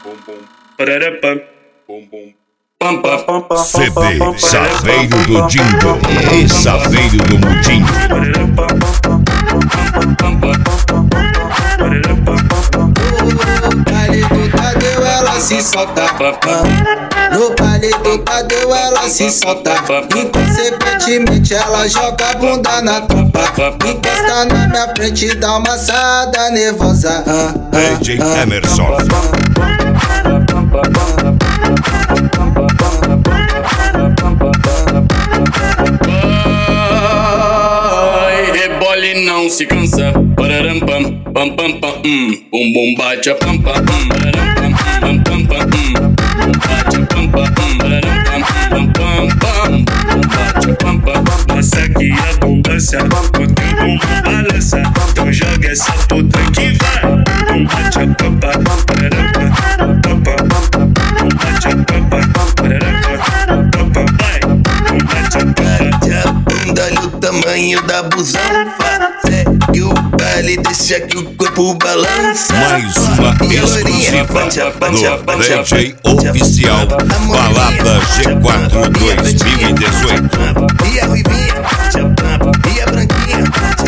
CD Saveiro do Dingo e Saveiro do Mudinho. No baile do Tadeu ela se solta. No baile do Tadeu ela se solta. Inconsequentemente ela joga a bunda na tampa. Encosta na minha frente, dá uma assada nervosa. DJ Emerson. Vai, rebole não se cansa. Pararam pam pam pam pam bum bum bate a pam pam pam pam pam bate a pam pam pam pam pam bate a pam pam. Nossa que abundância, o teu bumbum balança. Então joga essa puta que vai. Bum bate a pampa, pararam pampa, bum bate a pampa, pararam pampa, vai. Bum bate a pampa. A bunda, olha o tamanho da busanfa. Segue o baile, deixa que o corpo balança. Mais uma exclusiva no DJ Oficial Balada G4 2018. E a ruivinha, e a branquinha.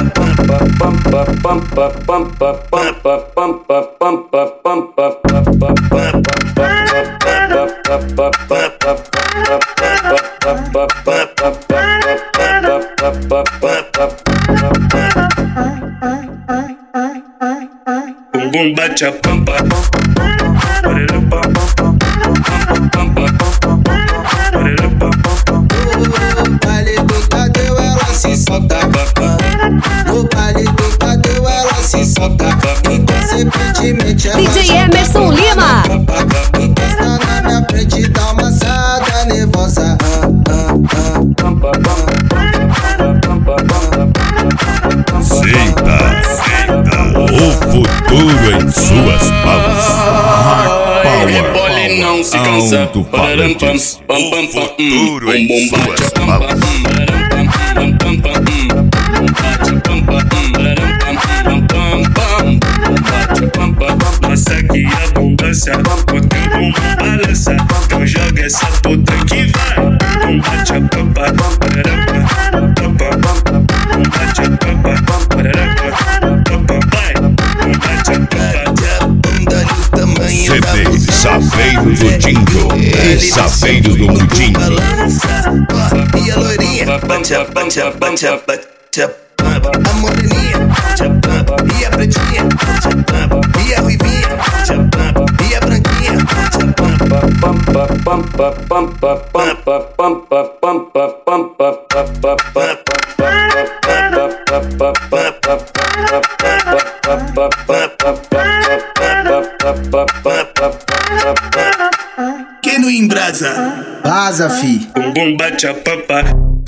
Bum bum bate a pampa, pararam pampa, pararam pampa. No baile do Tadeu ela se solta. No baile do Tadeu ela se solta. Inconsequentemente ela DJ Emerson Lima. encosta na minha frente, dá uma assada nervosa. O futuro em suas mãos. Rebole não se cansa. Pararam pam pam pam pam bum bum bate a pam pam bate a pam pam pam. Nossa que abundância, o teu bumbum balança. Então joga essa puta que vai. Bum bate a pampa, pararam pampa, bum bate a pampa, pararam pampa, vai. Bum bate a pampa. A bunda, olha o tamanho da CD Saveiro do Dingo e Saveiro do Mudinho. E a loirinha, bate a a moreninha, e a pretinha, e a ruivinha, e a branquinha. Quem não embrasa? Vaza, fi. Bum bum bate a pampa.